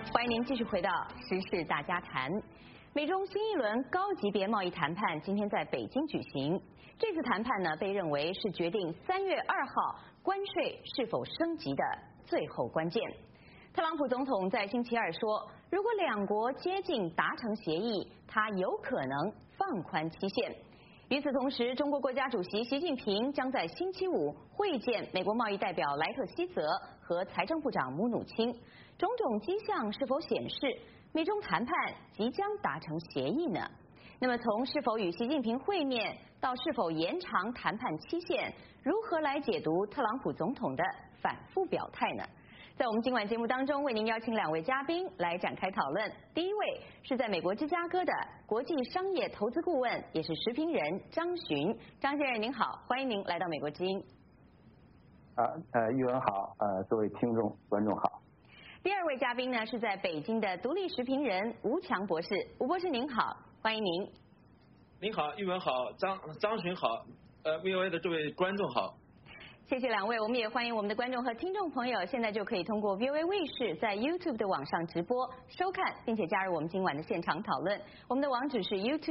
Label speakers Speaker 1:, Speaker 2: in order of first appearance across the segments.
Speaker 1: 欢迎您继续回到时事大家谈。美中新一轮高级别贸易谈判今天在北京举行。这次谈判呢，被认为是决定3月2号关税是否升级的最后关键。特朗普总统在星期二说，如果两国接近达成协议，他有可能放宽期限。与此同时，中国国家主席习近平将在星期五会见美国贸易代表莱特希泽和财政部长姆努钦。种种迹象是否显示美中谈判即将达成协议呢？那么从是否与习近平会面到是否延长谈判期限，如何来解读特朗普总统的反复表态呢？在我们今晚节目当中，为您邀请2位嘉宾来展开讨论。第一位是在美国芝加哥的国际商业投资顾问，也是时评人张巡。张先生您好，欢迎您来到美国之音。
Speaker 2: 玉文好，各位听众观众好。
Speaker 1: 第二位嘉宾呢是在北京的独立时评人吴强博士，吴博士您好，欢迎您。
Speaker 3: 您好，玉文好，张巡好，VOA 的这位观众好。
Speaker 1: 谢谢两位，我们也欢迎我们的观众和听众朋友，现在就可以通过 VOA 卫视在 YouTube 的网上直播收看，并且加入我们今晚的现场讨论。我们的网址是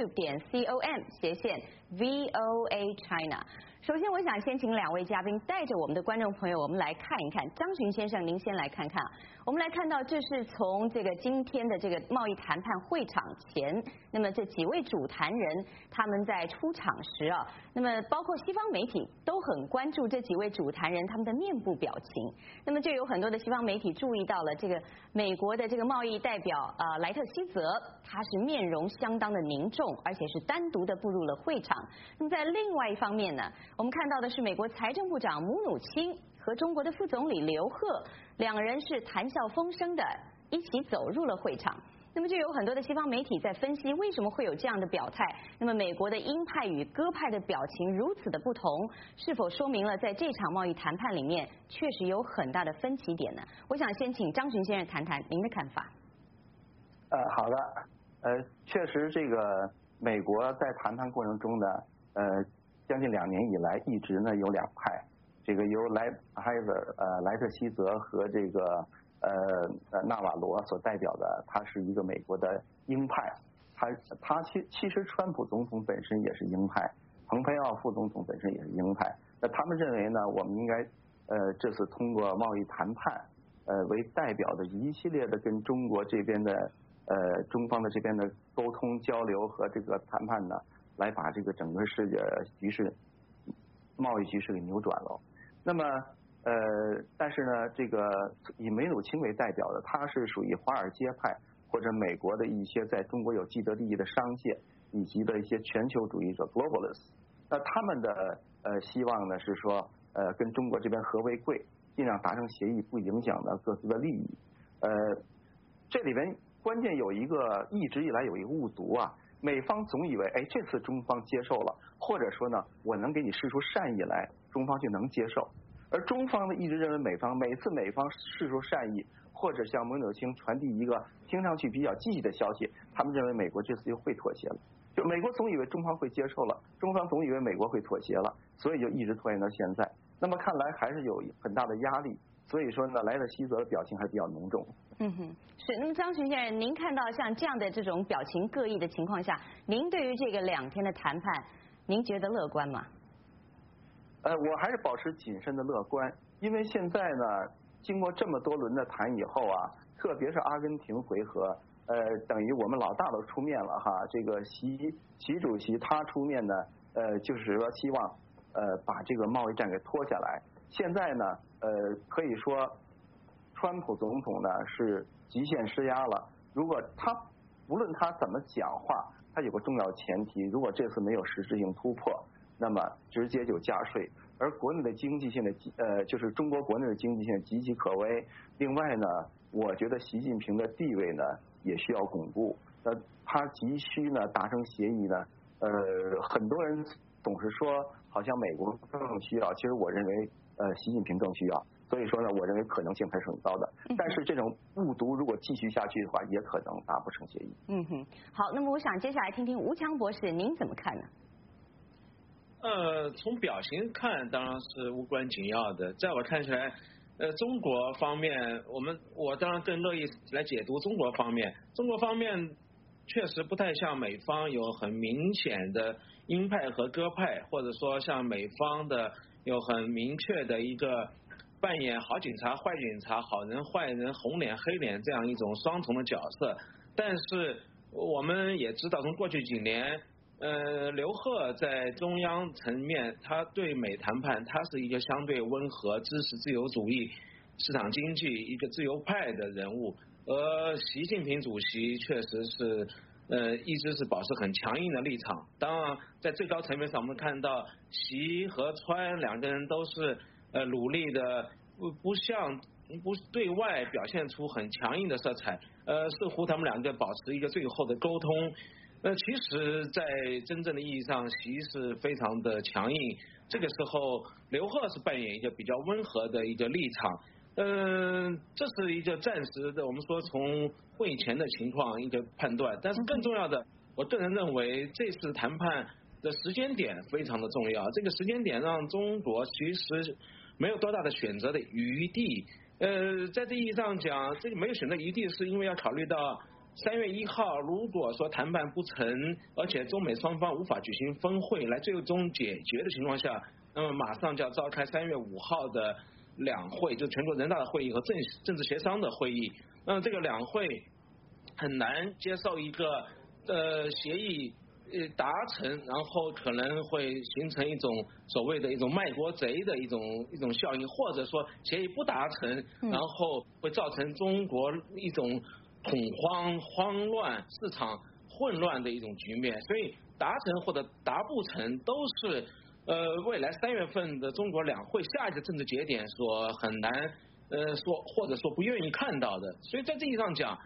Speaker 1: youtube.com/VOA China。首先，我想先请两位嘉宾带着我们的观众朋友，我们来看一看。张巡先生，您先来看看。我们来看到，这是从这个今天的这个贸易谈判会场前，那么这几位主谈人他们在出场时啊，那么包括西方媒体都很关注这几位主谈人他们的面部表情。那么就有很多的西方媒体注意到了这个美国的这个贸易代表莱特希泽，他是面容相当的凝重，而且是单独的步入了会场。那么在另外一方面呢，我们看到的是美国财政部长姆努钦和中国的副总理刘鹤两人是谈笑风生的一起走入了会场。那么就有很多的西方媒体在分析为什么会有这样的表态，那么美国的鹰派与鸽派的表情如此的不同，是否说明了在这场贸易谈判里面确实有很大的分歧点呢？我想先请张巡先生谈谈您的看法。
Speaker 2: 好的，确实这个美国在谈判过程中呢，将近2年以来一直呢有两派，这个由莱特希泽和这个纳瓦罗所代表的，他是一个美国的鹰派，他其实川普总统本身也是鹰派，蓬佩奥副总统本身也是鹰派。那他们认为呢，我们应该这次通过贸易谈判为代表的一系列的跟中国这边的中方的这边的沟通交流和这个谈判呢，来把这个整个世界局势贸易局势给扭转了。那么但是呢，这个以梅努钦为代表的，他是属于华尔街派或者美国的一些在中国有既得利益的商界以及的一些全球主义者 globalists。那他们的希望呢是说跟中国这边和为贵，尽量达成协议，不影响呢各自的利益。这里边关键有一个一直以来有一个误读啊，美方总以为这次中方接受了，或者说呢我能给你释出善意来，中方就能接受。而中方呢一直认为每次美方释出善意，或者向姆努钦传递一个听上去比较积极的消息，他们认为美国这次就会妥协了。就美国总以为中方会接受了，中方总以为美国会妥协了，所以就一直拖延到现在。那么看来还是有很大的压力，所以说呢，莱特希泽的表情还比较浓重。
Speaker 1: 是。那么张巡先生，您看到像这样的这种表情各异的情况下，您对于这个2天的谈判，您觉得乐观吗？
Speaker 2: 我还是保持谨慎的乐观，因为现在呢，经过这么多轮的谈以后啊，特别是阿根廷回合，等于我们老大都出面了哈，这个习主席他出面呢，就是说希望把这个贸易战给拖下来。现在呢，可以说川普总统呢是极限施压了。如果无论他怎么讲话，他有个重要前提，如果这次没有实质性突破，那么直接就加税，而国内的经济现在就是中国国内的经济现在岌岌可危。另外呢，我觉得习近平的地位呢也需要巩固，他急需呢达成协议呢，很多人总是说好像美国更需要，其实我认为习近平更需要。所以说呢，我认为可能性还是很高的。但是这种误读如果继续下去的话，也可能达不成协议。
Speaker 1: 好，那么我想接下来听听吴强博士您怎么看呢？
Speaker 3: 从表情看当然是无关紧要的，在我看起来， 中国方面，我当然更乐意来解读中国方面。中国方面确实不太像美方有很明显的鹰派和鸽派，或者说像美方的有很明确的一个扮演好警察、坏警察、好人、坏人、红脸、黑脸这样一种双重的角色。但是我们也知道，从过去几年，刘鹤在中央层面，他对美谈判，他是一个相对温和、支持自由主义、市场经济一个自由派的人物，而习近平主席确实是一直是保持很强硬的立场。当然，在最高层面上，我们看到习和川两个人都是努力的不对外表现出很强硬的色彩，似乎他们两个保持一个最后的沟通。其实，在真正的意义上，习是非常的强硬。这个时候，刘鹤是扮演一个比较温和的一个立场。这是一个暂时的，我们说从会前的情况一个判断。但是更重要的，我个人认为这次谈判的时间点非常的重要。这个时间点让中国其实没有多大的选择的余地。在这意义上讲，这个没有选择余地，是因为要考虑到3月1号，如果说谈判不成，而且中美双方无法举行峰会来最终解决的情况下，那么马上就要召开3月5号的两会，就全国人大的会议和政治协商的会议。那么这个两会很难接受一个协议达成，然后可能会形成一种所谓的一种卖国贼的一种效应，或者说协议不达成，然后会造成中国一种恐慌、慌乱、市场混乱的一种局面。所以达成或者达不成都是未来3月份的中国两会下一个政治节点所很难说或者说不愿意看到的。所以在这意义上讲，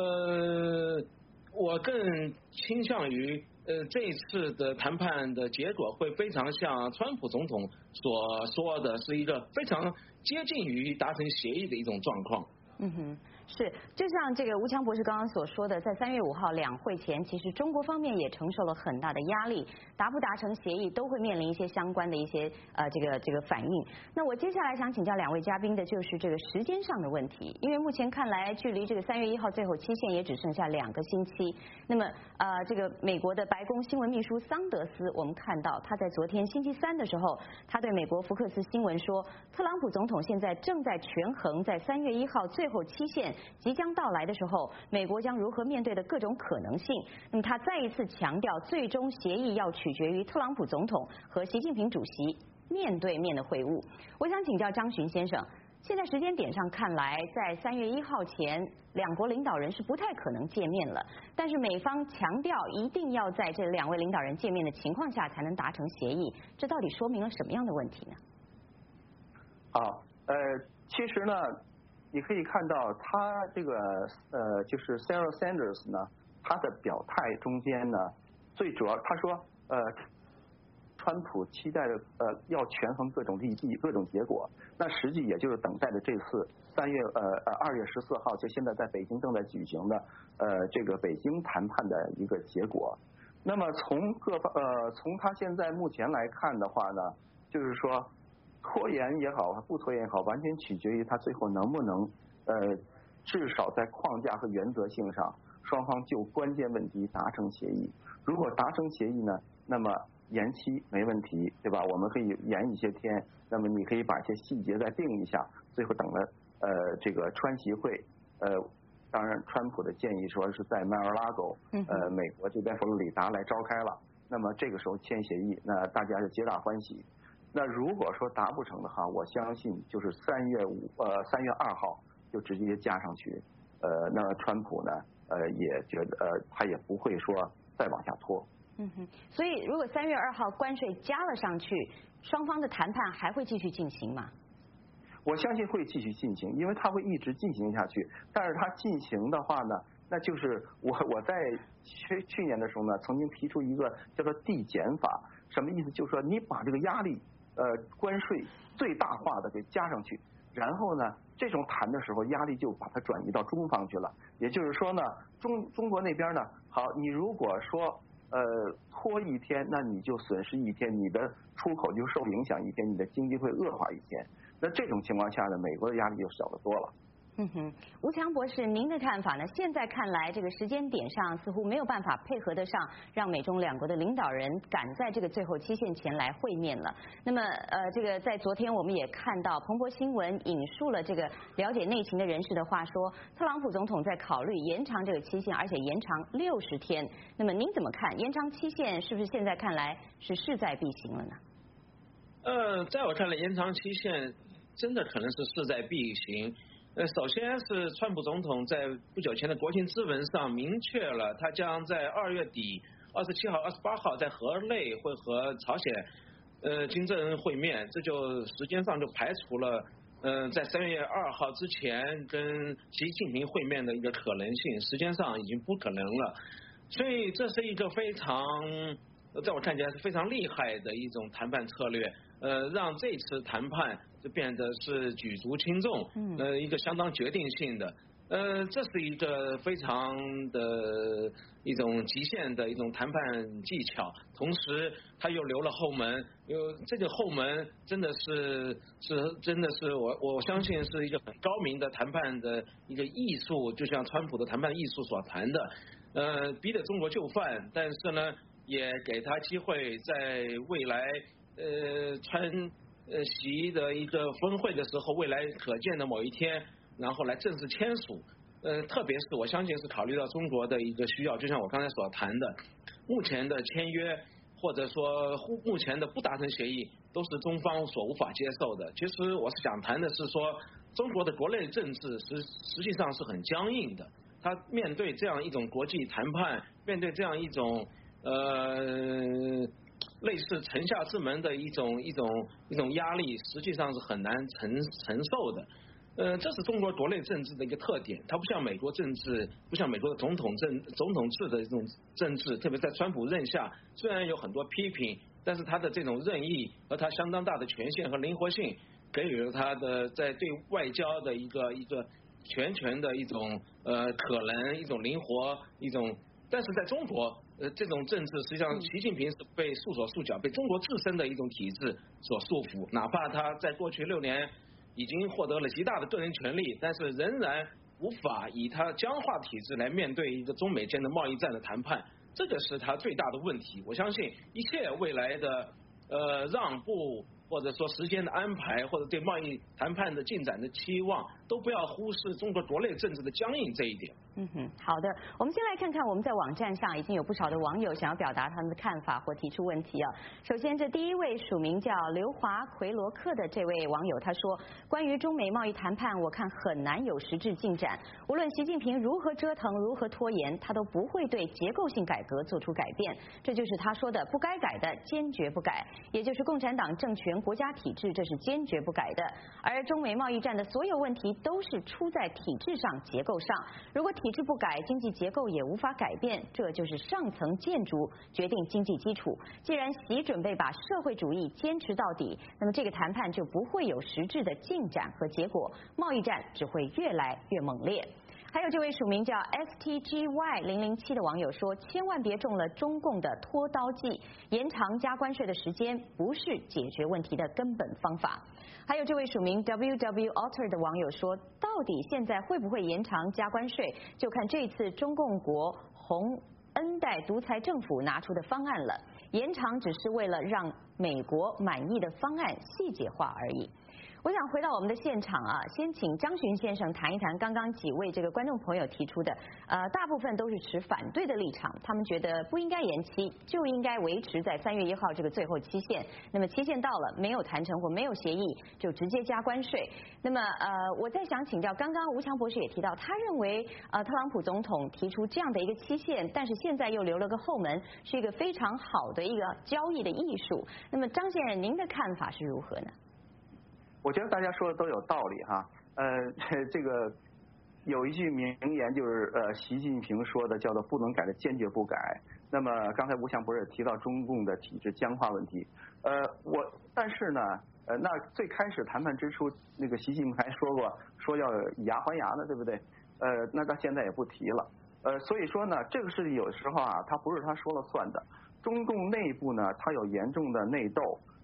Speaker 3: 我更倾向于这一次的谈判的结果会非常像川普总统所说的，是一个非常接近于达成协议的一种状况。
Speaker 1: 是，就像这个吴强博士刚刚所说的，在3月5号两会前，其实中国方面也承受了很大的压力，达不达成协议都会面临一些相关的一些这个反应。那我接下来想请教两位嘉宾的就是这个时间上的问题，因为目前看来，距离这个3月1号最后期限也只剩下2个星期。那么这个美国的白宫新闻秘书桑德斯，我们看到他在昨天星期3的时候，他对美国福克斯新闻说，特朗普总统现在正在权衡在3月1号最后期限即将到来的时候，美国将如何面对的各种可能性。那么他再一次强调，最终协议要取决于特朗普总统和习近平主席面对面的会晤。我想请教张巡先生，现在时间点上看来，在3月1号前，两国领导人是不太可能见面了。但是美方强调一定要在这2位领导人见面的情况下才能达成协议，这到底说明了什么样的问题呢？
Speaker 2: 好，其实呢，你可以看到他这个就是 Sarah Sanders 呢，他的表态中间呢，最主要他说川普期待的要权衡各种利弊、各种结果，那实际也就是等待着这次2月14号，就现在在北京正在举行的这个北京谈判的一个结果。那么从从他现在目前来看的话呢，就是说拖延也好，不拖延也好，完全取决于他最后能不能至少在框架和原则性上，双方就关键问题达成协议。如果达成协议呢，那么延期没问题，对吧？我们可以延一些天，那么你可以把一些细节再定一下，最后等了这个川习会，当然川普的建议说是在迈阿拉狗美国这边佛罗里达来召开了，那么这个时候签协议，那大家就皆大欢喜。那如果说达不成的话，我相信就是3月2号就直接加上去，那川普呢也觉得他也不会说再往下拖。
Speaker 1: 所以如果3月2号关税加了上去，双方的谈判还会继续进行吗？
Speaker 2: 我相信会继续进行，因为它会一直进行下去。但是它进行的话呢，那就是我在去年的时候呢，曾经提出一个叫做递减法，什么意思？就是说你把这个压力关税最大化的给加上去，然后呢，这种谈的时候压力就把它转移到中方去了。也就是说呢，中国那边呢，好，你如果说拖一天，那你就损失一天，你的出口就受影响一天，你的经济会恶化一天。 那这种情况下呢，美国的压力就小得多了。
Speaker 1: 吴强博士，您的看法呢？现在看来，这个时间点上似乎没有办法配合得上，让美中两国的领导人赶在这个最后期限前来会面了。那么，这个在昨天我们也看到彭博新闻引述了这个了解内情的人士的话说，特朗普总统在考虑延长这个期限，而且延长60天。那么您怎么看？延长期限是不是现在看来是势在必行了呢？
Speaker 3: 在我看来，延长期限真的可能是势在必行。首先是川普总统在不久前的国情咨文上明确了，他将在2月底27号、28号在河内会和朝鲜金正恩会面，这就时间上就排除了在3月2号之前跟习近平会面的一个可能性，时间上已经不可能了。所以这是一个非常，在我看起来是非常厉害的一种谈判策略，让这次谈判就变得是举足轻重，一个相当决定性的，这是一个非常的一种极限的一种谈判技巧，同时他又留了后门，这个后门真的是我相信是一个很高明的谈判的一个艺术，就像川普的谈判艺术所谈的，逼得中国就范，但是呢，也给他机会在未来习的一个峰会的时候，未来可见的某一天，然后来正式签署。特别是我相信是考虑到中国的一个需要，就像我刚才所谈的，目前的签约或者说目前的不达成协议，都是中方所无法接受的。其实我是想谈的是说，中国的国内政治实际上是很僵硬的，他面对这样一种国际谈判，面对这样一种类似城下之门的一种压力，实际上是很难承受的。这是中国国内政治的一个特点，它不像美国政治，不像美国的总统制的这种政治，特别在川普任下，虽然有很多批评，但是他的这种任意和他相当大的权限和灵活性，给予了他的在对外交的一个全的一种可能，一种灵活，一种。但是在中国，这种政治实际上，习近平是被束手束脚，被中国自身的一种体制所束缚。哪怕他在过去6年已经获得了极大的个人权利，但是仍然无法以他僵化体制来面对一个中美间的贸易战的谈判，这个是他最大的问题。我相信一切未来的让步，或者说时间的安排，或者对贸易谈判的进展的期望，都不要忽视中国国内政治的僵硬这一点。
Speaker 1: 好的，我们先来看看我们在网站上已经有不少的网友想要表达他们的看法或提出问题啊。首先，这第一位署名叫刘华奎罗克的这位网友他说，关于中美贸易谈判，我看很难有实质进展。无论习近平如何折腾，如何拖延，他都不会对结构性改革做出改变。这就是他说的不该改的坚决不改，也就是共产党政权国家体制，这是坚决不改的。而中美贸易战的所有问题都是出在体制上、结构上。如果体制不改，经济结构也无法改变，这就是上层建筑决定经济基础。既然习准备把社会主义坚持到底，那么这个谈判就不会有实质的进展和结果，贸易战只会越来越猛烈。还有这位署名叫 STGY007 的网友说，千万别中了中共的拖刀计，延长加关税的时间不是解决问题的根本方法。还有这位署名 WWAlter 的网友说，到底现在会不会延长加关税，就看这次中共国洪恩代独裁政府拿出的方案了，延长只是为了让美国满意的方案细节化而已。我想回到我们的现场啊，先请张巡先生谈一谈刚刚几位这个观众朋友提出的，大部分都是持反对的立场，他们觉得不应该延期，就应该维持在3月1号这个最后期限。那么期限到了，没有谈成或没有协议，就直接加关税。那么我再想请教，刚刚吴强博士也提到，他认为特朗普总统提出这样的一个期限，但是现在又留了个后门，是一个非常好的一个交易的艺术。那么张先生，您的看法是如何呢？
Speaker 2: 我觉得大家说的都有道理哈，这个有一句名言就是习近平说的，叫做不能改的坚决不改。那么刚才吴强博士也提到中共的体制僵化问题，但是呢，那最开始谈判之初，那个习近平还说要以牙还牙呢，对不对？那到现在也不提了。所以说呢，这个事情有时候啊，它不是他说了算的。中共内部呢，它有严重的内斗。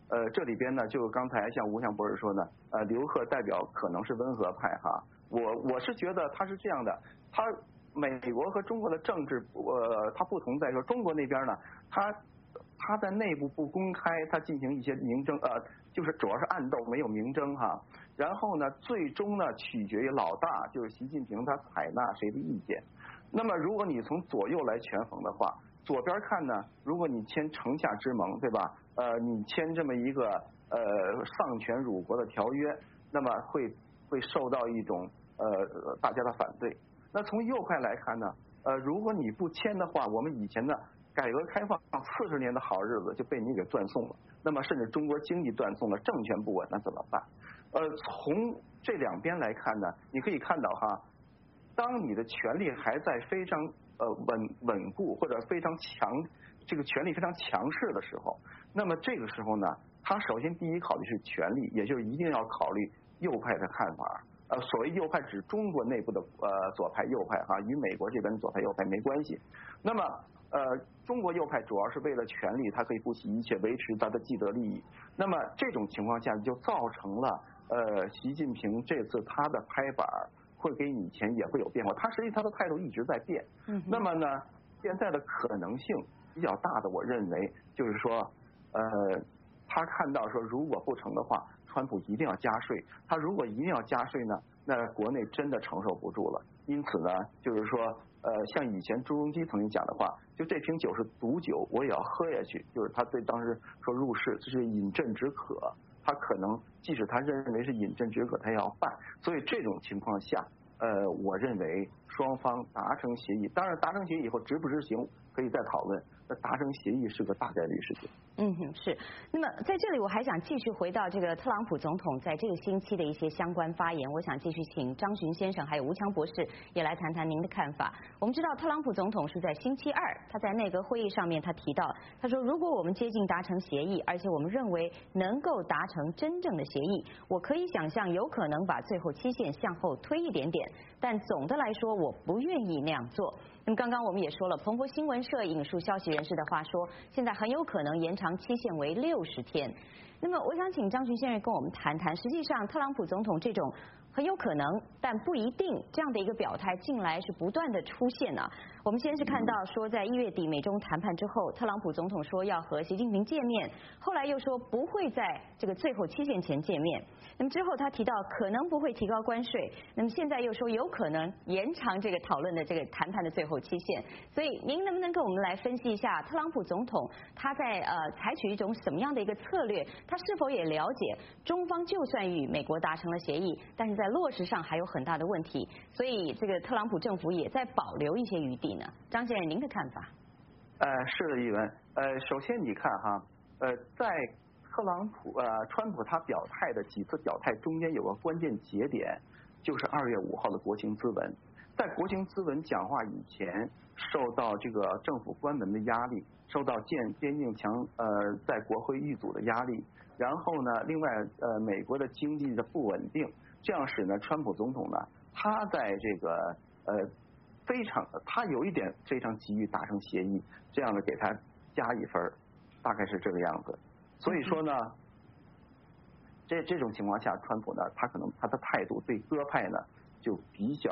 Speaker 2: 这里边呢，就刚才像吴强博士说呢，刘鹤代表可能是温和派哈，我是觉得他是这样的，美国和中国的政治，它不同在说中国那边呢，他在内部不公开，他进行一些明争，就是主要是暗斗，没有明争哈。然后呢，最终呢取决于老大，就是习近平他采纳谁的意见。那么如果你从左右来权衡的话，左边看呢，如果你签城下之盟，对吧？你签这么一个丧权辱国的条约，那么会受到一种大家的反对。那从右派来看呢，如果你不签的话，我们以前的改革开放40年的好日子就被你给断送了，那么甚至中国经济断送了，政权不稳，那怎么办？从这两边来看呢，你可以看到哈，当你的权力还在非常稳固或者非常强，这个权力非常强势的时候，那么这个时候呢，他首先第一考虑是权力，也就是一定要考虑右派的看法。所谓右派指中国内部的左派右派哈，与美国这边的左派右派没关系。那么中国右派主要是为了权力，他可以不惜一切维持他的既得利益。那么这种情况下就造成了习近平这次他的拍板会跟以前也会有变化，他实际他的态度一直在变。那么呢，现在的可能性比较大的，我认为就是说他看到说如果不成的话，川普一定要加税，他如果一定要加税呢，那国内真的承受不住了。因此呢，就是说像以前朱镕基曾经讲的话，就这瓶酒是毒酒，我也要喝下去。就是他对当时说入世这是饮鸩止渴，他可能即使他认为是饮鸩止渴，他也要办。所以这种情况下，我认为双方达成协议，当然达成协议以后执不执行可以再讨论，那达成协议是个大概率事情。
Speaker 1: 是。那么在这里我还想继续回到这个特朗普总统在这个星期的一些相关发言，我想继续请张巡先生还有吴强博士也来谈谈您的看法。我们知道特朗普总统是在星期二他在内阁会议上面他提到，他说如果我们接近达成协议，而且我们认为能够达成真正的协议，我可以想象有可能把最后期限向后推一点点，但总的来说我不愿意那样做。那么刚刚我们也说了，彭博新闻社引述消息人士的话说，现在很有可能延长期限为60天。那么我想请张巡先生跟我们谈谈，实际上特朗普总统这种很有可能但不一定这样的一个表态近来是不断的出现啊。我们先是看到说在1月底美中谈判之后，特朗普总统说要和习近平见面，后来又说不会在这个最后期限前见面。那么之后他提到可能不会提高关税，那么现在又说有可能延长这个讨论的这个谈判的最后期限。所以您能不能跟我们来分析一下特朗普总统他在采取一种什么样的一个策略，他是否也了解中方就算与美国达成了协议，但是在落实上还有很大的问题，所以这个特朗普政府也在保留一些余地呢？张先生您的看法？
Speaker 2: 是的，一文。首先你看哈，在川普他表态的几次表态中间有个关键节点，就是2月5号的国情咨文。在国情咨文讲话以前，受到这个政府关门的压力，受到边境墙在国会遇阻的压力，然后呢，另外美国的经济的不稳定，这样使呢川普总统呢他在这个他有一点非常急于达成协议，这样的给他加1分，大概是这个样子。所以说呢，这种情况下，川普呢，他可能他的态度对鸽派呢就比较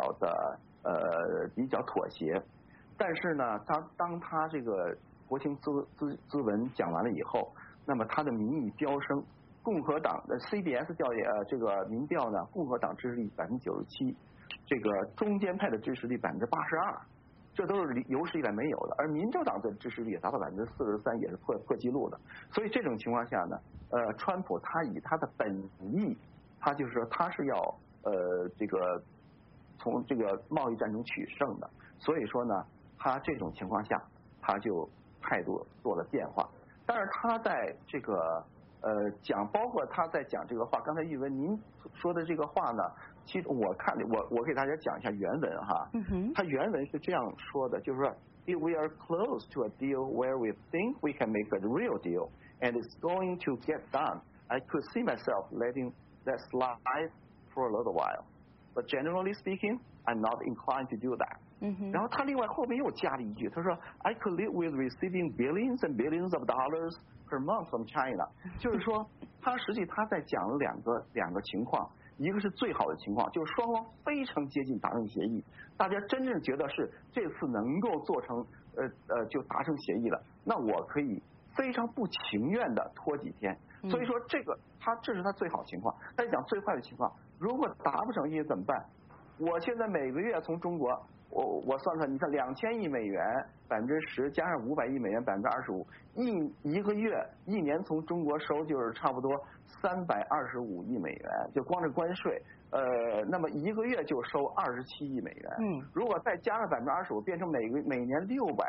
Speaker 2: 妥协。但是呢，当他这个国情咨文讲完了以后，那么他的民意飙升，共和党的 CBS 这个民调呢，共和党支持率97%，这个中间派的支持率82%，这都是有史以来没有的。而民主党的支持率也达到43%，也是破纪录的。所以这种情况下呢，川普他以他的本意，他就是说他是要这个从这个贸易战中取胜的。所以说呢，他这种情况下，他就态度做了变化。但是他在这个包括他在讲这个话，刚才玉文您说的这个话呢，其实我给大家讲一下原文哈。他原文是这样说的，就是说 ，If we are close to a deal where we think we can make a real deal and it's going to get done, I could see myself letting that slide for a little while. But generally speaking, I'm not inclined to do that. 然后他另外后面又加了一句，他说 I could live with receiving billions and billions of dollars per month from China， 就是说他实际他在讲了两个情况，一个是最好的情况，就是双方非常接近达成协议，大家真正觉得是这次能够做成就达成协议了，那我可以非常不情愿的拖几天，所以说这是他最好情况。再讲最坏的情况，如果达不成协议怎么办？我现在每个月从中国，我算算，你看2000亿美元10%加上500亿美元25%，一个月一年从中国收就是差不多325亿美元，就光是关税，那么一个月就收27亿美元。如果再加上25%，变成每年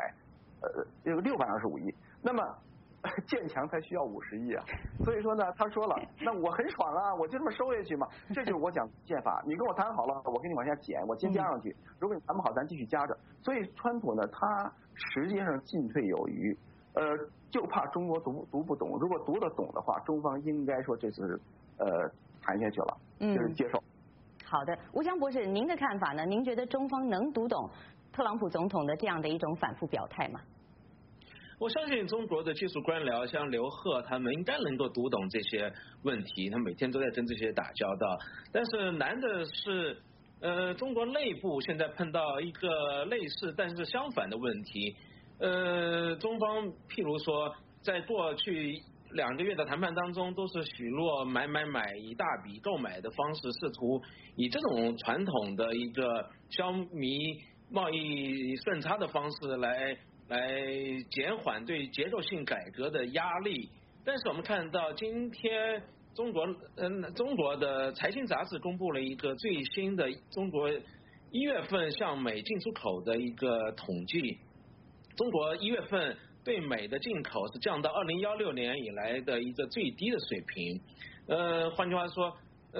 Speaker 2: 625亿，那么建强才需要50亿啊，所以说呢，他说了，那我很爽啊，我就这么收下去嘛，这就是我讲宪法，你跟我谈好了，我给你往下减，我先加上去，如果你谈不好，咱继续加着。所以川普呢，他实际上进退有余，就怕中国读不懂，如果读得懂的话，中方应该说这次谈下去了，就是接受。
Speaker 1: 好的，吴强博士，您的看法呢？您觉得中方能读懂特朗普总统的这样的一种反复表态吗？
Speaker 3: 我相信中国的技术官僚像刘鹤他们应该能够读懂这些问题，他每天都在跟这些打交道。但是难的是，中国内部现在碰到一个类似但是相反的问题。中方譬如说，在过去2个月的谈判当中，都是许诺买一大笔购买的方式，试图以这种传统的一个消弭贸易顺差的方式来减缓对结构性改革的压力。但是我们看到今天中国的财经杂志公布了一个最新的中国1月份向美进出口的一个统计，中国1月份对美的进口是降到2016年以来的一个最低的水平。换句话说，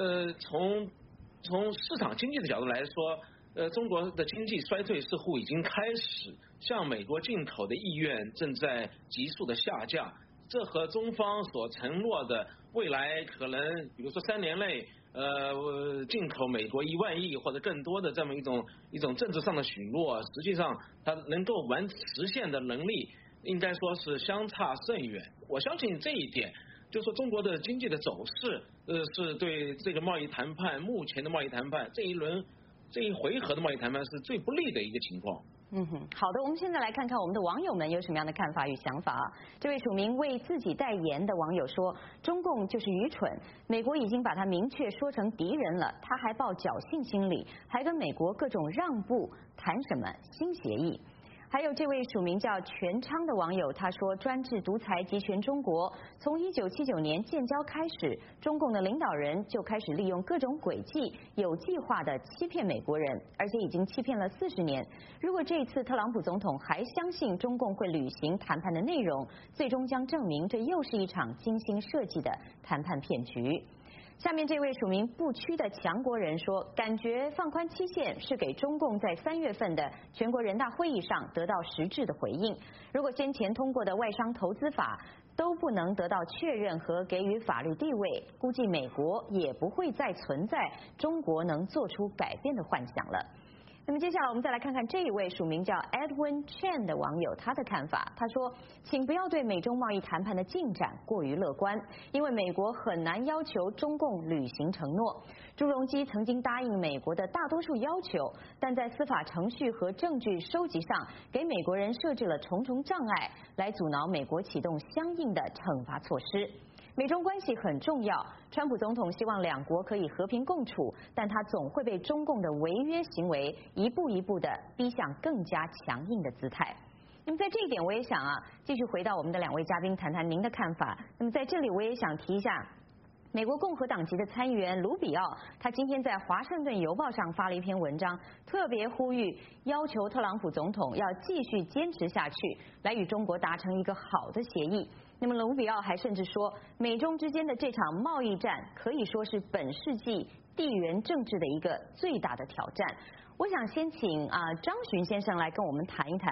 Speaker 3: 从市场经济的角度来说，中国的经济衰退似乎已经开始，向美国进口的意愿正在急速的下降。这和中方所承诺的未来可能，比如说3年内，进口美国1万亿或者更多的这么一种政治上的许诺，实际上它能够实现的能力，应该说是相差甚远。我相信这一点，就是说中国的经济的走势，是对这个贸易谈判，目前的贸易谈判这一回合的贸易谈判是最不利的一个情况。
Speaker 1: 好的，我们现在来看看我们的网友们有什么样的看法与想法。这位署名为自己代言的网友说，中共就是愚蠢，美国已经把他明确说成敌人了，他还抱侥幸心理，还跟美国各种让步，谈什么新协议。还有这位署名叫全昌的网友，他说，专制独裁集权中国从1979年建交开始，中共的领导人就开始利用各种诡计，有计划的欺骗美国人，而且已经欺骗了40年。如果这一次特朗普总统还相信中共会履行谈判的内容，最终将证明这又是一场精心设计的谈判骗局。下面这位署名不屈的强国人说，感觉放宽期限是给中共在3月份的全国人大会议上得到实质的回应。如果先前通过的外商投资法都不能得到确认和给予法律地位，估计美国也不会再存在中国能做出改变的幻想了。那么接下来我们再来看看这一位署名叫 Edwin Chen 的网友他的看法。他说，请不要对美中贸易谈判的进展过于乐观，因为美国很难要求中共履行承诺。朱镕基曾经答应美国的大多数要求，但在司法程序和证据收集上给美国人设置了重重障碍，来阻挠美国启动相应的惩罚措施。美中关系很重要，川普总统希望两国可以和平共处，但他总会被中共的违约行为一步一步地逼向更加强硬的姿态。那么在这一点，我也想继续回到我们的2位嘉宾谈谈您的看法。那么在这里，我也想提一下，美国共和党籍的参议员卢比奥，他今天在《华盛顿邮报》上发了一篇文章，特别呼吁要求特朗普总统要继续坚持下去，来与中国达成一个好的协议。那么卢比奥还甚至说，美中之间的这场贸易战可以说是本世纪地缘政治的一个最大的挑战。我想先请张巡先生来跟我们谈一谈，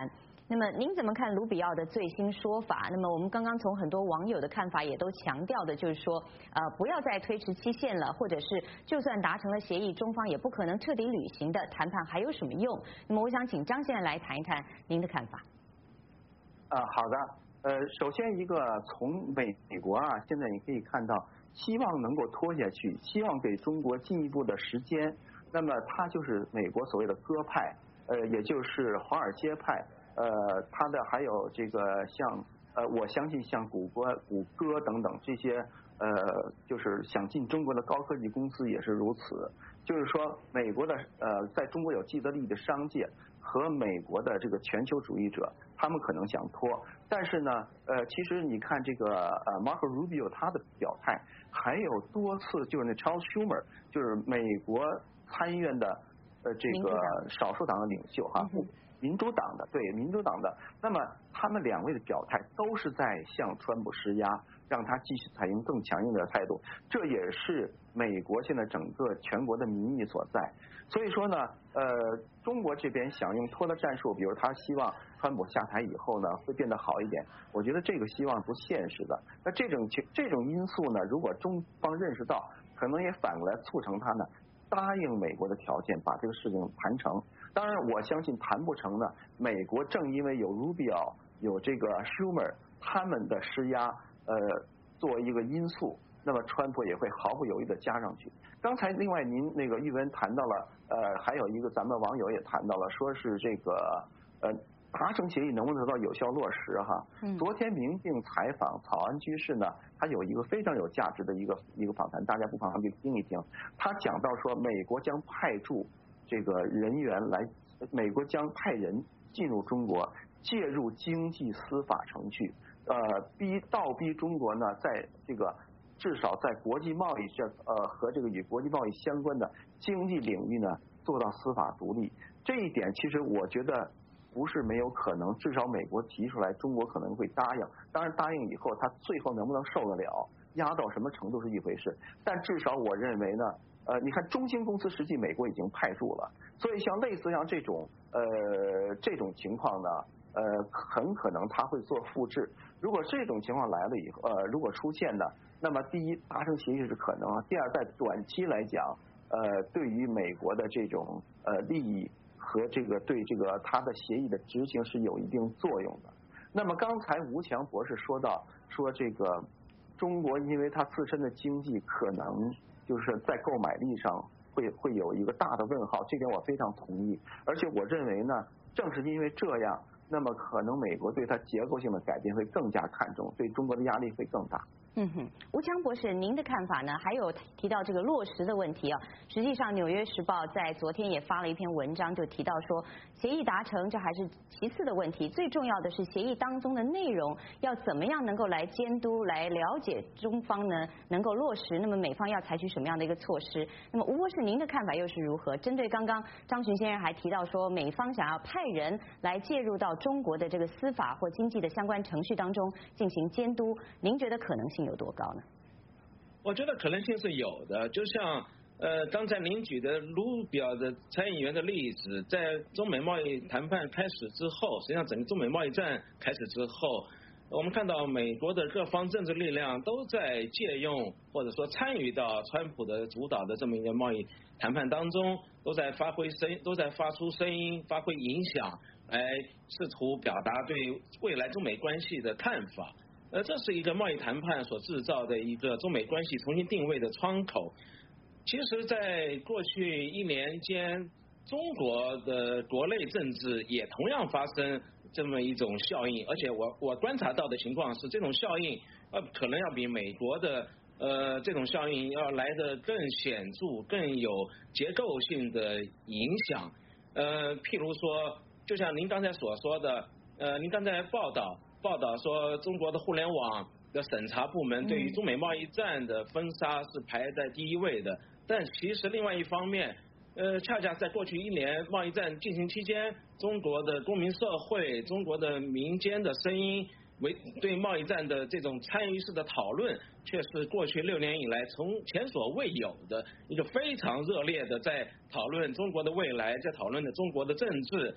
Speaker 1: 那么您怎么看卢比奥的最新说法？那么我们刚刚从很多网友的看法也都强调的就是说，不要再推迟期限了，或者是就算达成了协议，中方也不可能彻底履行的，谈判还有什么用？那么我想请张先生来谈一谈您的看法。
Speaker 2: 好的，首先一个从美国啊，现在你可以看到，希望能够拖下去，希望给中国进一步的时间，那么它就是美国所谓的鸽派，也就是华尔街派。它的还有这个像我相信像谷歌等等这些就是想进中国的高科技公司也是如此。就是说，美国的在中国有既得利益的商界和美国的这个全球主义者，他们可能想拖，但是呢，其实你看这个Marco Rubio 他的表态，还有多次就是那 Charles Schumer 就是美国参议院的这个少数党的领袖哈。民主党的，对民主党的，那么他们两位的表态都是在向川普施压，让他继续采用更强硬的态度，这也是美国现在整个全国的民意所在。所以说呢，中国这边想用拖的战术，比如他希望川普下台以后呢会变得好一点，我觉得这个希望不现实的。那这种因素呢，如果中方认识到，可能也反过来促成他呢答应美国的条件，把这个事情谈成。当然，我相信谈不成呢，美国正因为有 Rubio 有这个 Schumer 他们的施压，作为一个因素，那么川普也会毫不犹豫的加上去。刚才另外您那个玉文谈到了，还有一个咱们网友也谈到了，说是这个达成协议能不能得到有效落实哈？昨天明镜采访草安居士呢，他有一个非常有价值的一个访谈，大家不妨去听一听。他讲到说，美国将派驻这个人员来，美国将派人进入中国，介入经济司法程序，倒逼中国呢，在这个至少在国际贸易和这个与国际贸易相关的经济领域呢，做到司法独立。这一点其实我觉得不是没有可能，至少美国提出来，中国可能会答应。当然答应以后，他最后能不能受得了，压到什么程度是一回事。但至少我认为呢。你看中兴公司实际美国已经派驻了，所以像类似像这种情况呢，很可能他会做复制。如果这种情况来了以后，如果出现呢，那么第一达成协议是可能，第二在短期来讲，对于美国的这种利益和这个对这个他的协议的执行是有一定作用的。那么刚才吴强博士说到说这个中国因为它自身的经济可能就是在购买力上会有一个大的问号，这点我非常同意。而且我认为呢，正是因为这样，那么可能美国对它结构性的改变会更加看重，对中国的压力会更大。
Speaker 1: 吴强博士，您的看法呢？还有提到这个落实的问题啊。实际上，《纽约时报》在昨天也发了一篇文章，就提到说，协议达成这还是其次的问题，最重要的是协议当中的内容要怎么样能够来监督、来了解中方呢能够落实，那么美方要采取什么样的一个措施？那么吴博士，您的看法又是如何？针对刚刚张群先生还提到说，美方想要派人来介入到中国的这个司法或经济的相关程序当中进行监督，您觉得可能性有多高呢？
Speaker 3: 我觉得可能性是有的，就像刚才您举的卢比奥的参议员的例子，在中美贸易谈判开始之后，实际上整个中美贸易战开始之后，我们看到美国的各方政治力量都在借用或者说参与到川普的主导的这么一个贸易谈判当中，都在发出声音，发挥影响，来试图表达对未来中美关系的看法。这是一个贸易谈判所制造的一个中美关系重新定位的窗口。其实在过去1年间，中国的国内政治也同样发生这么一种效应，而且我观察到的情况是，这种效应可能要比美国的这种效应要来得更显著、更有结构性的影响。譬如说，就像您刚才所说的，您刚才报道说，中国的互联网的审查部门对于中美贸易战的封杀是排在第一位的，但其实另外一方面，恰恰在过去1年贸易战进行期间，中国的公民社会、中国的民间的声音，对贸易战的这种参与式的讨论，却是过去6年以来从前所未有的一个非常热烈的在讨论中国的未来，在讨论的中国的政治。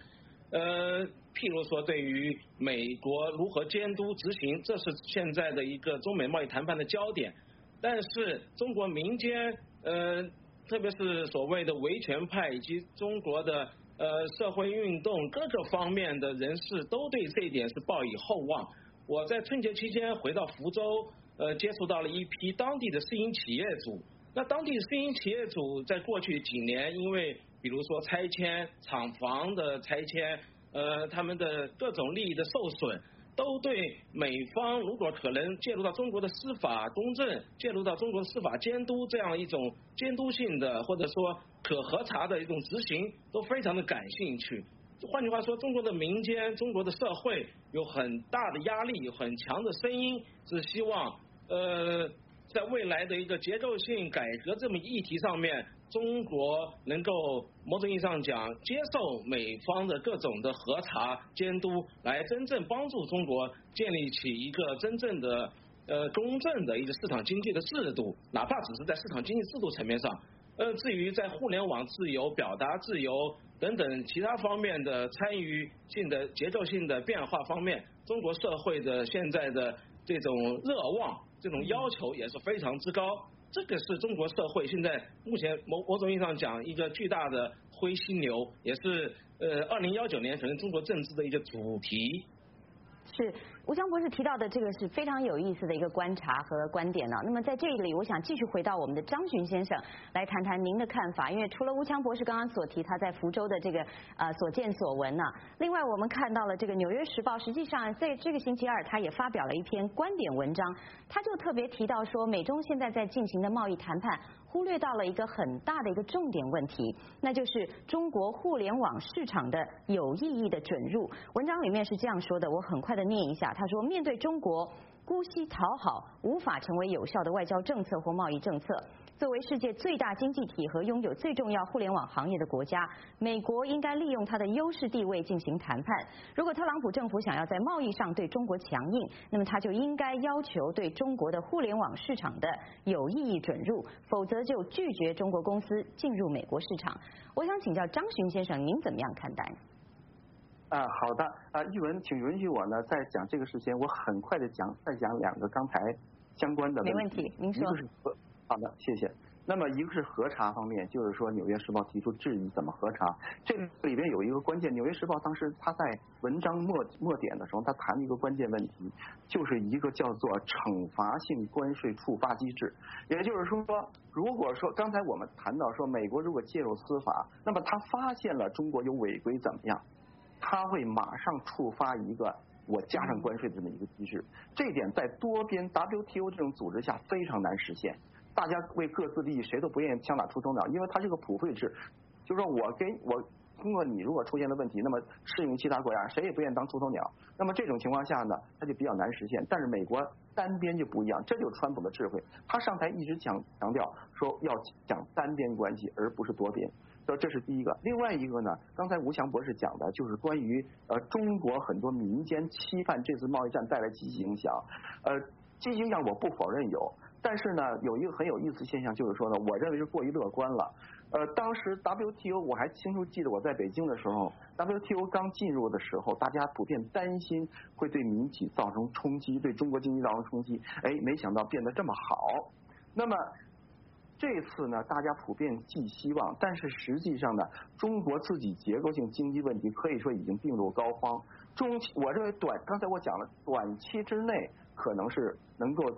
Speaker 3: 譬如说对于美国如何监督执行，这是现在的一个中美贸易谈判的焦点。但是中国民间特别是所谓的维权派以及中国的社会运动各个方面的人士都对这一点是抱以厚望。我在春节期间回到福州，接触到了一批当地的私营企业主。那当地私营企业主在过去几年，因为比如说拆迁、厂房的拆迁，他们的各种利益的受损，都对美方如果可能介入到中国的司法公正，介入到中国的司法监督这样一种监督性的或者说可核查的一种执行，都非常的感兴趣。换句话说，中国的民间、中国的社会有很大的压力，有很强的声音，是希望在未来的一个结构性改革这么议题上面，中国能够某种意义上讲接受美方的各种的核查监督，来真正帮助中国建立起一个真正的公正的一个市场经济的制度，哪怕只是在市场经济制度层面上。至于在互联网自由、表达自由等等其他方面的参与性的结构性的变化方面，中国社会的现在的这种热望、这种要求也是非常之高。这个是中国社会现在目前某种意义上讲一个巨大的灰犀牛，也是2019年可能中国政治的一个主题。
Speaker 1: 是吴强博士提到的这个是非常有意思的一个观察和观点呢。那么在这里，我想继续回到我们的张巡先生来谈谈您的看法。因为除了吴强博士刚刚所提他在福州的这个所见所闻呢，另外我们看到了这个《纽约时报》，实际上在这个星期二，他也发表了一篇观点文章，他就特别提到说，美中现在在进行的贸易谈判忽略到了一个很大的一个重点问题，那就是中国互联网市场的有意义的准入。文章里面是这样说的，我很快的念一下。他说，面对中国姑息讨好无法成为有效的外交政策或贸易政策，作为世界最大经济体和拥有最重要互联网行业的国家，美国应该利用它的优势地位进行谈判。如果特朗普政府想要在贸易上对中国强硬，那么他就应该要求对中国的互联网市场的有意义准入，否则就拒绝中国公司进入美国市场。我想请教张巡先生，您怎么样看待？
Speaker 2: 好的，玉文，请允许我呢，在讲这个事前，我很快的再讲两个刚才相关的问题。
Speaker 1: 没问题，您说。
Speaker 2: 好的，谢谢。那么一个是核查方面，就是说《纽约时报》提出质疑怎么核查，这里边有一个关键，《纽约时报》当时他在文章末点的时候，他谈了一个关键问题，就是一个叫做惩罚性关税触发机制。也就是说，如果说刚才我们谈到说美国如果介入司法，那么他发现了中国有违规怎么样？他会马上触发一个我加上关税的这么一个机制，这一点在多边 WTO 这种组织下非常难实现。大家为各自利益，谁都不愿意枪打出头鸟，因为它是个普惠制，就是说我通过你如果出现了问题，那么适用于其他国家，谁也不愿意当出头鸟。那么这种情况下呢，它就比较难实现。但是美国单边就不一样，这就是川普的智慧，他上台一直强调说要讲单边关系，而不是多边。所以这是第一个。另外一个呢，刚才吴强博士讲的就是关于中国很多民间期盼这次贸易战带来积极影响。积极影响我不否认有，但是呢，有一个很有意思现象，就是说呢，我认为是过于乐观了。当时 WTO 我还清楚记得我在北京的时候 ，WTO 刚进入的时候，大家普遍担心会对民企造成冲击，对中国经济造成冲击。没想到变得这么好。那么这次呢，大家普遍寄希望，但是实际上呢，中国自己结构性经济问题可以说已经病入膏肓。我认为刚才我讲了，短期之内可能是能够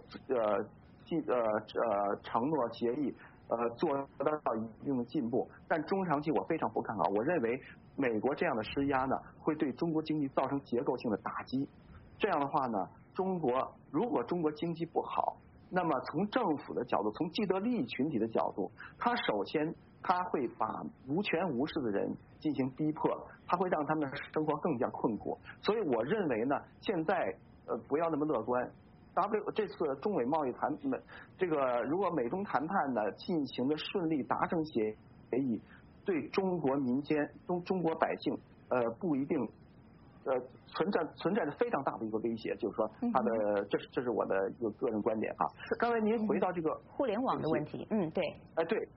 Speaker 2: 承诺协议做到一定的进步，但中长期我非常不看好。我认为美国这样的施压呢，会对中国经济造成结构性的打击。这样的话呢，如果中国经济不好，那么从政府的角度，从既得利益群体的角度，首先他会把无权无势的人进行逼迫，他会让他们的生活更加困苦。所以我认为呢，现在不要那么乐观。这次中美贸易这个如果美中谈判呢进行的顺利，达成协议，对中国民间中国百姓不一定存在着非常大的一个威胁，就是说这是我的一个个人观点啊。刚才您回到这个
Speaker 1: 互联网的问题，对，
Speaker 2: 对，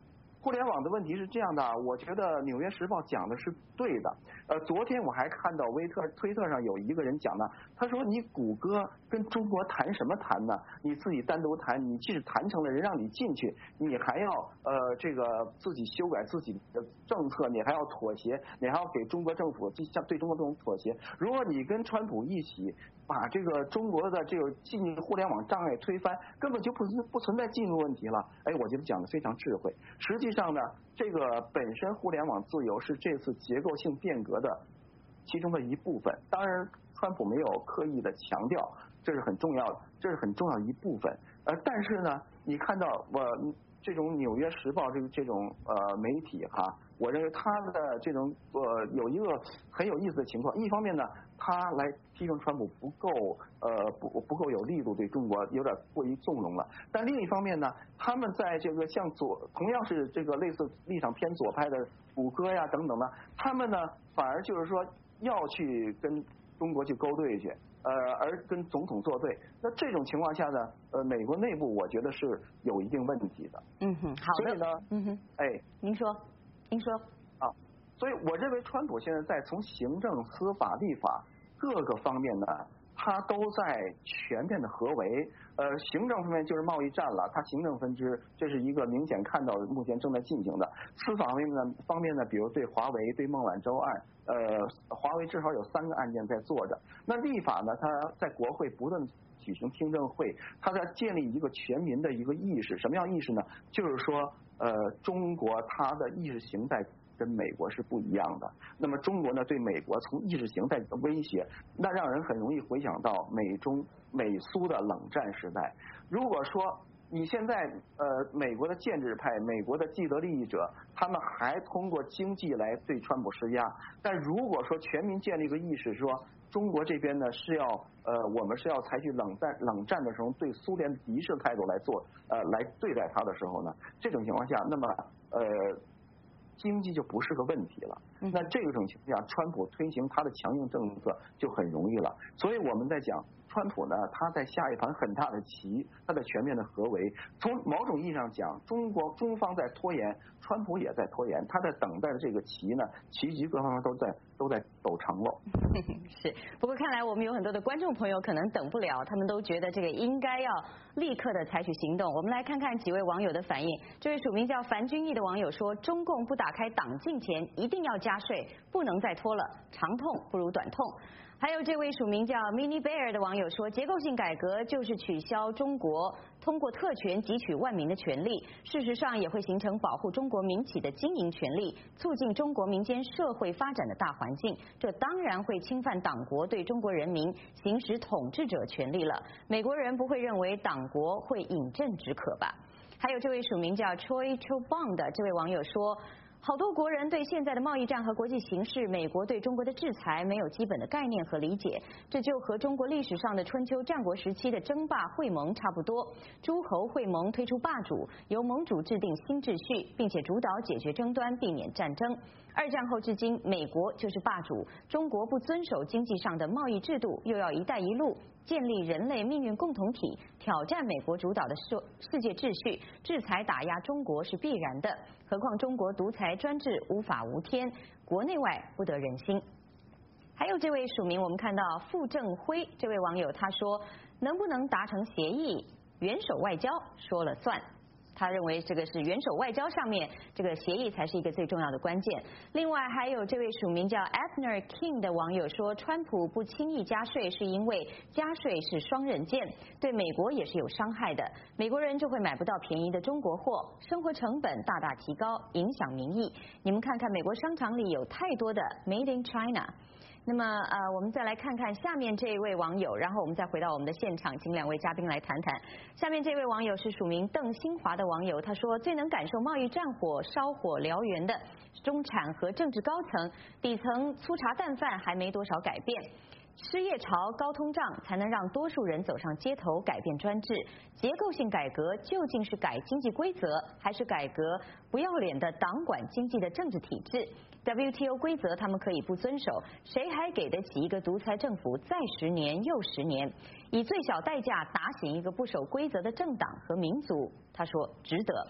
Speaker 2: 互联网的问题是这样的，我觉得《纽约时报》讲的是对的。昨天我还看到推特上有一个人讲的，他说你谷歌跟中国谈什么谈呢？你自己单独谈，你即使谈成了人让你进去，你还要这个自己修改自己的政策，你还要妥协，你还要给中国政府对中国政府妥协。如果你跟川普一起把这个中国的这个进互联网障碍推翻，根本就不存在进入问题了。哎，我觉得讲的非常智慧。实际上呢，这个本身互联网自由是这次结构性变革的其中的一部分。当然，川普没有刻意的强调，这是很重要的，这是很重要的一部分。但是呢，你看到这种《纽约时报》这种媒体哈，我认为他的这种有一个很有意思的情况。一方面呢，他来批评川普不够有力度，对中国有点过于纵容了。但另一方面呢，他们在这个像同样是这个类似立场偏左派的谷歌呀等等呢，他们呢反而就是说要去跟中国去勾兑去。而跟总统作对，那这种情况下呢，美国内部我觉得是有一定问题的。
Speaker 1: 嗯哼，好的。
Speaker 2: 所以呢，哎，
Speaker 1: 您说
Speaker 2: 啊，所以我认为川普现在在从行政、司法、立法各个方面呢，他都在全面的合围。行政方面就是贸易战了，他行政分支，这是一个明显看到目前正在进行的。司法方面呢，比如对华为、对孟晚舟案，华为至少有3个案件在做着。那立法呢，他在国会不断举行听证会，他在建立一个全民的一个意识。什么样意识呢？就是说，中国它的意识形态跟美国是不一样的。那么中国呢，对美国从意识形态的威胁，那让人很容易回想到美苏的冷战时代。如果说你现在美国的建制派、美国的既得利益者，他们还通过经济来对川普施压，但如果说全民建立一个意识，说中国这边呢是要我们是要采取冷战的时候对苏联敌视态度来来对待他的时候呢，这种情况下，那么经济就不是个问题了。那这种情况下，川普推行他的强硬政策就很容易了。所以我们在讲川普呢，他在下一盘很大的棋，他在全面的合围。从某种意义上讲，中方在拖延，川普也在拖延，他在等待的这个棋呢，棋局各方面都在走长喽。
Speaker 1: 是，不过看来我们有很多的观众朋友可能等不了，他们都觉得这个应该要立刻的采取行动。我们来看看几位网友的反应。这位署名叫樊君毅的网友说，中共不打开党禁前一定要加税，不能再拖了，长痛不如短痛。还有这位署名叫 Mini Bear 的网友说，结构性改革就是取消中国通过特权汲取万民的权利，事实上也会形成保护中国民企的经营权利，促进中国民间社会发展的大环境，这当然会侵犯党国对中国人民行使统治者权利了。美国人不会认为党国会饮鸩止渴吧？还有这位署名叫 Choi Chobang 的这位网友说，好多国人对现在的贸易战和国际形势，美国对中国的制裁没有基本的概念和理解，这就和中国历史上的春秋战国时期的争霸会盟差不多。诸侯会盟推出霸主，由盟主制定新秩序，并且主导解决争端，避免战争。2战后至今，美国就是霸主，中国不遵守经济上的贸易制度，又要一带一路建立人类命运共同体，挑战美国主导的世界秩序，制裁打压中国是必然的。何况中国独裁专制无法无天，国内外不得人心。还有这位署名，我们看到傅正辉这位网友他说，能不能达成协议，元首外交说了算。他认为这个是元首外交上面这个协议才是一个最重要的关键。另外还有这位署名叫 Ethner King 的网友说，川普不轻易加税是因为加税是双刃剑，对美国也是有伤害的，美国人就会买不到便宜的中国货，生活成本大大提高，影响民意。你们看看美国商场里有太多的 Made in China。那么我们再来看看下面这一位网友，然后我们再回到我们的现场，请2位嘉宾来谈谈。下面这位网友是署名邓新华的网友，他说，最能感受贸易战火烧火燎原的中产和政治高层，底层粗茶淡饭还没多少改变。失业潮、高通胀才能让多数人走上街头改变专制。结构性改革究竟是改经济规则，还是改革不要脸的党管经济的政治体制？ WTO 规则他们可以不遵守，谁还给得起一个独裁政府再10年又10年，以最小代价打醒一个不守规则的政党和民族？他说值得。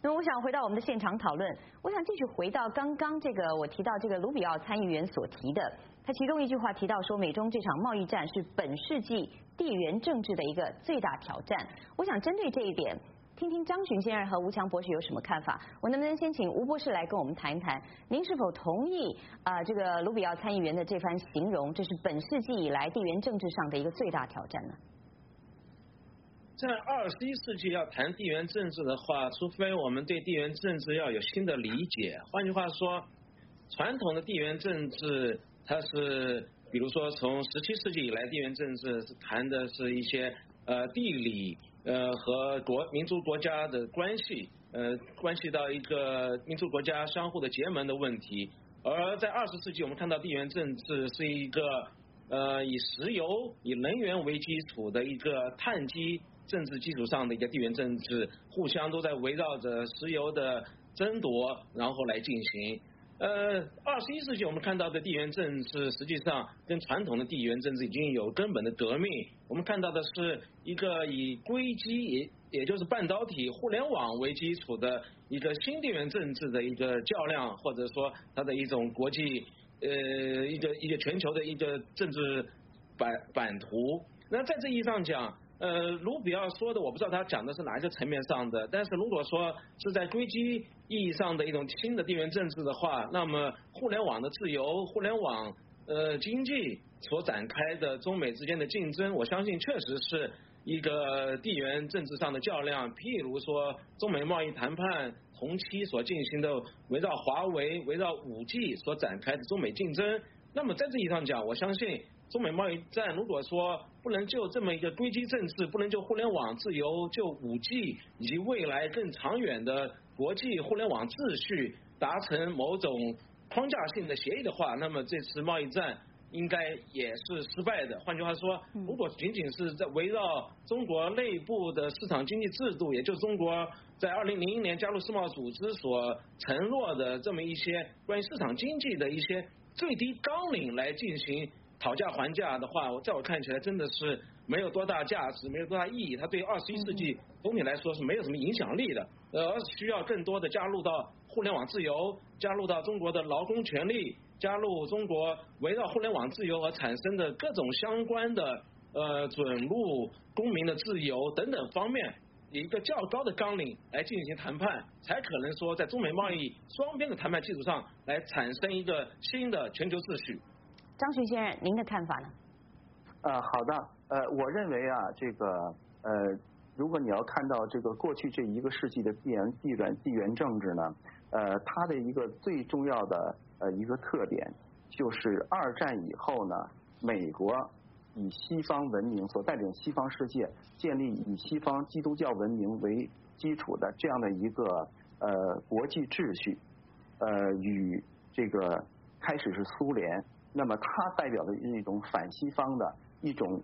Speaker 1: 那么我想回到我们的现场讨论，我想继续回到刚刚这个我提到这个卢比奥参议员所提的，他其中一句话提到说，美中这场贸易战是本世纪地缘政治的一个最大挑战。我想针对这一点，听听张巡先生和吴强博士有什么看法。我能不能先请吴博士来跟我们谈一谈，您是否同意这个卢比奥参议员的这番形容，这是本世纪以来地缘政治上的一个最大挑战呢？
Speaker 3: 在21世纪要谈地缘政治的话，除非我们对地缘政治要有新的理解。换句话说，传统的地缘政治它是，比如说从17世纪以来，地缘政治谈的是一些地理和民族国家的关系，关系到一个民族国家相互的结盟的问题。而在20世纪，我们看到地缘政治是一个以石油、以能源为基础的一个碳基政治基础上的一个地缘政治，互相都在围绕着石油的争夺，然后来进行。21世纪我们看到的地缘政治，实际上跟传统的地缘政治已经有根本的革命。我们看到的是一个以硅基，也就是半导体、互联网为基础的一个新地缘政治的一个较量，或者说它的一种国际一个全球的一个政治版图。那在这意义上讲，卢比奥说的，我不知道他讲的是哪一个层面上的，但是如果说是在硅基意义上的一种新的地缘政治的话，那么互联网的自由、互联网经济所展开的中美之间的竞争，我相信确实是一个地缘政治上的较量。譬如说中美贸易谈判同期所进行的围绕华为、围绕5G 所展开的中美竞争，那么在这意义上讲，我相信中美贸易战如果说不能就这么一个硅基政治，不能就互联网自由、就5G 以及未来更长远的国际互联网秩序达成某种框架性的协议的话，那么这次贸易战应该也是失败的。换句话说，如果仅仅是在围绕中国内部的市场经济制度，也就是中国在2001年加入世贸组织所承诺的这么一些关于市场经济的一些最低纲领来进行讨价还价的话，在我看起来真的是没有多大价值，没有多大意义。它对21世纪总体来说是没有什么影响力的，而需要更多的加入到互联网自由，加入到中国的劳工权利，加入中国围绕互联网自由而产生的各种相关的准入公民的自由等等方面，以一个较高的纲领来进行谈判，才可能说在中美贸易双边的谈判基础上来产生一个新的全球秩序。
Speaker 1: 张巡先生，您的看法呢？
Speaker 2: 好的，我认为啊，这个如果你要看到这个过去这1个世纪的地缘政治呢，它的一个最重要的一个特点就是2战以后呢，美国以西方文明所带领西方世界建立以西方基督教文明为基础的这样的一个国际秩序，与这个开始是苏联。那么它代表的是一种反西方的一种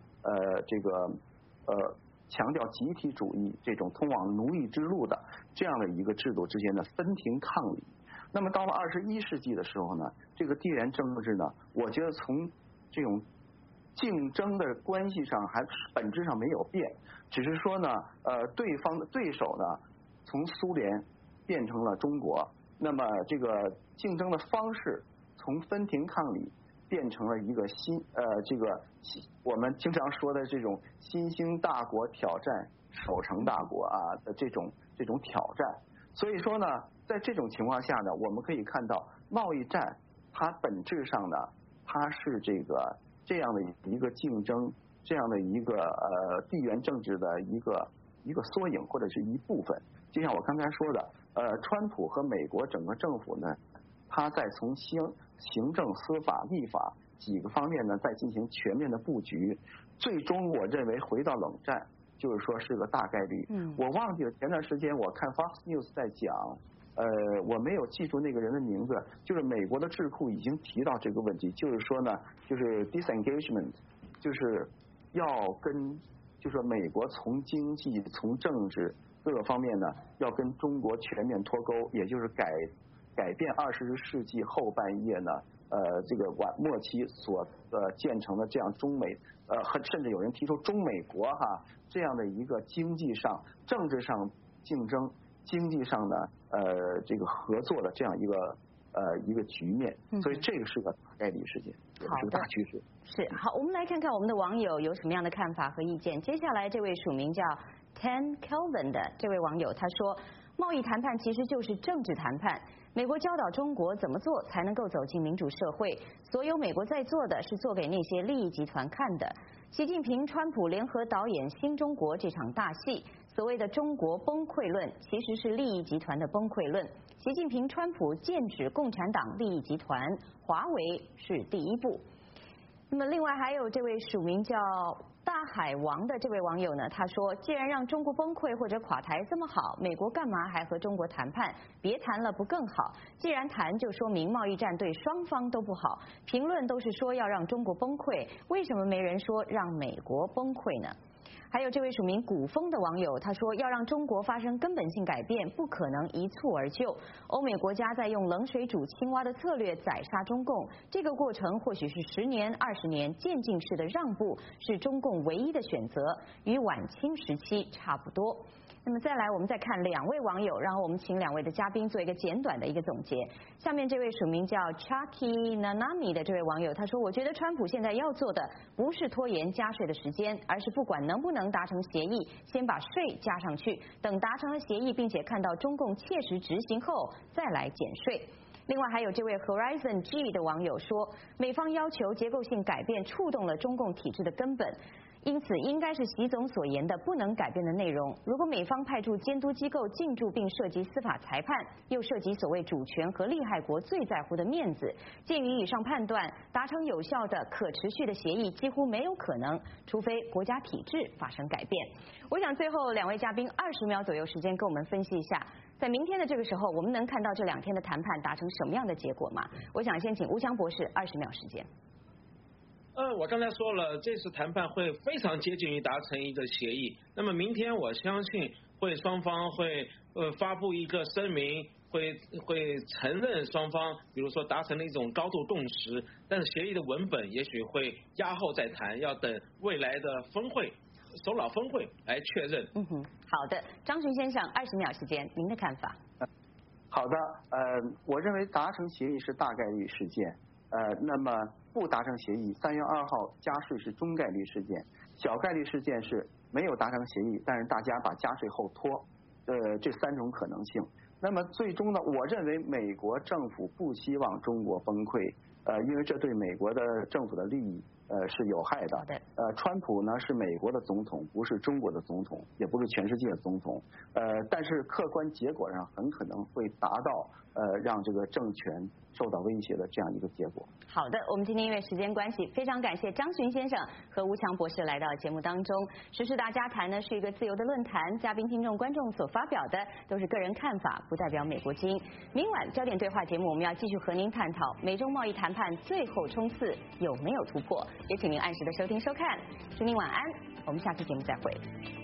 Speaker 2: 强调集体主义这种通往奴役之路的这样的一个制度之间的分庭抗礼。那么到了21世纪的时候呢，这个地缘政治呢，我觉得从这种竞争的关系上还本质上没有变，只是说呢，对方的对手呢从苏联变成了中国，那么这个竞争的方式从分庭抗礼变成了一个我们经常说的这种新兴大国挑战守成大国的这种挑战。所以说呢，在这种情况下呢，我们可以看到贸易战它本质上呢，它是这样的一个竞争，这样的一个地缘政治的一个缩影或者是一部分。就像我刚才说的，川普和美国整个政府呢，他在从行政、司法、立法几个方面呢，在进行全面的布局，最终我认为回到冷战，就是说是个大概率。我忘记了前段时间我看 Fox News 在讲，我没有记住那个人的名字，就是美国的智库已经提到这个问题，就是说呢，就是 disengagement， 就是要就是美国从经济、从政治各个方面呢，要跟中国全面脱钩，也就是改变20世纪后半叶呢，这个末期所建成的这样中美甚至有人提出中美国这样的一个经济上、政治上竞争， 经济上的这个合作的这样一个局面，所以这个是个大概率事件，也是个大趋势。
Speaker 1: 是好，我们来看看我们的网友有什么样的看法和意见。接下来这位署名叫 Ten Kelvin 的这位网友他说，贸易谈判其实就是政治谈判。美国教导中国怎么做才能够走进民主社会，所有美国在做的是做给那些利益集团看的。习近平、川普联合导演新中国这场大戏，所谓的中国崩溃论其实是利益集团的崩溃论。习近平、川普剑指共产党利益集团，华为是第一步。那么另外还有这位署名叫大海王的这位网友呢，他说，既然让中国崩溃或者垮台这么好，美国干嘛还和中国谈判？别谈了不更好？既然谈就说明贸易战对双方都不好。评论都是说要让中国崩溃，为什么没人说让美国崩溃呢？还有这位署名古风的网友，他说要让中国发生根本性改变，不可能一蹴而就。欧美国家在用冷水煮青蛙的策略宰杀中共，这个过程或许是10年、20年渐进式的让步，是中共唯一的选择，与晚清时期差不多。那么再来，我们再看2位网友，然后我们请2位的嘉宾做一个简短的一个总结。下面这位署名叫 Chucky Nanami 的这位网友，他说，我觉得川普现在要做的不是拖延加税的时间，而是不管能不能达成协议，先把税加上去，等达成了协议，并且看到中共切实执行后，再来减税。另外还有这位 Horizon G 的网友说，美方要求结构性改变，触动了中共体制的根本。因此，应该是习总所言的不能改变的内容。如果美方派驻监督机构进驻并涉及司法裁判，又涉及所谓主权和利害国最在乎的面子，鉴于以上判断，达成有效的可持续的协议几乎没有可能，除非国家体制发生改变。我想最后2位嘉宾20秒左右时间跟我们分析一下，在明天的这个时候，我们能看到这2天的谈判达成什么样的结果吗？我想先请吴强博士20秒时间。
Speaker 3: 我刚才说了，这次谈判会非常接近于达成一个协议。那么明天我相信双方会发布一个声明，会承认双方比如说达成了一种高度共识，但是协议的文本也许会压后再谈，要等未来的峰会首脑峰会来确认。
Speaker 1: 好的，张群先生20秒时间，您的看法？
Speaker 2: 好的，我认为达成协议是大概率事件。那么不达成协议，3月2号加税是中概率事件，小概率事件是没有达成协议，但是大家把加税后拖，这3种可能性。那么最终呢，我认为美国政府不希望中国崩溃，因为这对美国的政府的利益是有害的。川普呢是美国的总统，不是中国的总统，也不是全世界的总统。但是客观结果上很可能会达到让这个政权受到威胁的这样一个结果。
Speaker 1: 好的，我们今天因为时间关系，非常感谢张群先生和吴强博士来到节目当中。时事大家谈呢是一个自由的论坛，嘉宾、听众、观众所发表的都是个人看法，不代表美国精英。明晚焦点对话节目，我们要继续和您探讨美中贸易谈判最后冲刺有没有突破，也请您按时的收听收看。祝您晚安，我们下期节目再会。